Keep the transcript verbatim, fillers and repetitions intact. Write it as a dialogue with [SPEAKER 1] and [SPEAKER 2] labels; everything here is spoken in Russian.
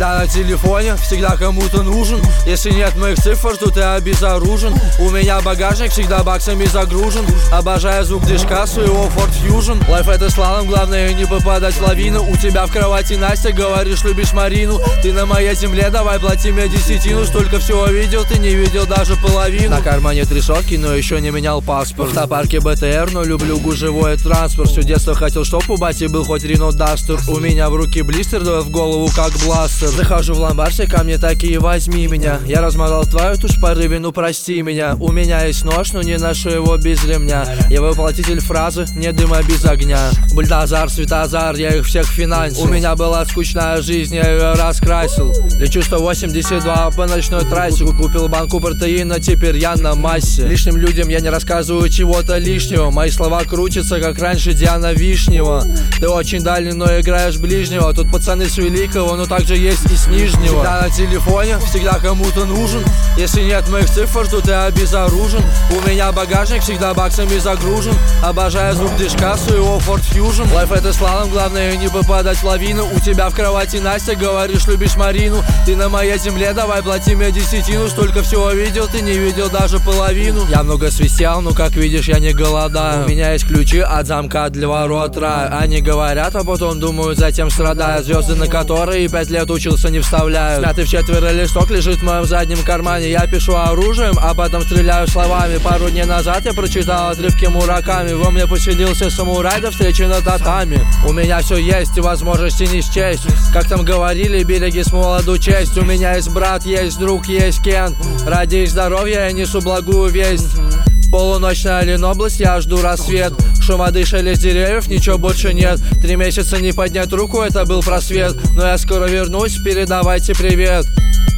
[SPEAKER 1] Всегда на телефоне, всегда кому-то нужен. Если нет моих цифр, то ты обезоружен. У меня багажник всегда баксами загружен. Обожаю звук движка своего Ford Fusion. Лайф это слалом, главное не попадать в лавину. У тебя в кровати Настя, говоришь, любишь Марину. Ты на моей земле, давай плати мне десятину. Столько всего видел, ты не видел даже половину. На кармане три сотки, но еще не менял паспорт. В автопарке бэ тэ эр, но люблю гужевой транспорт. Все детство хотел, чтоб у бати был хоть Рено Дастер. У меня в руке блистер, да в голову как бластер. Захожу в ломбард, все ко мне такие, возьми меня. Я размотал твою тушь в порыве, ну прости меня. У меня есть нож, но не ношу его без ремня. Я воплотитель фразы, нет дыма без огня. Бульдозар, Светозар, я их всех финансил. У меня была скучная жизнь, я ее раскрасил. Лечу сто восемьдесят два по ночной трассе. Купил банку протеина, теперь я на массе. Лишним людям я не рассказываю чего-то лишнего. Мои слова крутятся, как раньше Диана Вишнева. Ты очень дальний, но играешь ближнего. Тут пацаны с Великого, но также есть и с Нижнего. Всегда на телефоне, всегда кому-то нужен. Если нет моих цифр, то ты обезоружен. У меня багажник всегда баксами загружен. Обожаю звук движка своего Ford Fusion. Лайф это слалом, главное не попадать в лавину. У тебя в кровати Настя, говоришь, любишь Марину. Ты на моей земле, давай плати мне десятину. Столько всего видел, ты не видел даже половину. Я много свистел, но как видишь, я не голодаю. У меня есть ключи от замка для ворот рая. Они говорят, а потом думают, затем страдая. Звезды, на которые пять лет учился, не вставляют. Смятый в четверо листок лежит в моем заднем кармане. Я пишу оружием, а потом стреляю словами. Пару дней назад я прочитал отрывки Мураками. Во мне поселился самурай до встречи на татами. У меня все есть и возможности не счесть. Как там говорили, береги с молоду честь. У меня есть брат, есть друг, есть Кен. Ради их здоровья я несу благую весть. Полуночная Ленобласть, я жду рассвет. Шума дыша шелест деревьев, ничего больше нет. Три месяца не поднять руку, это был просвет. Но я скоро вернусь, передавайте привет.